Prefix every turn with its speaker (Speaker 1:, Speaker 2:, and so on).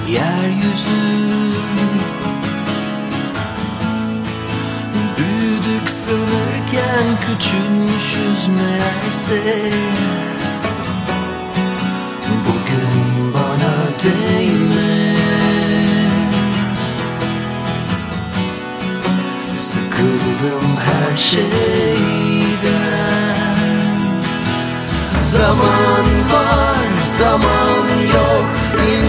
Speaker 1: yeryüzü. Büyüdük sanırken küçülmüşüz meğerse. Bugün bana değme, sıkıldım her şeyden. Zaman var, zaman yok.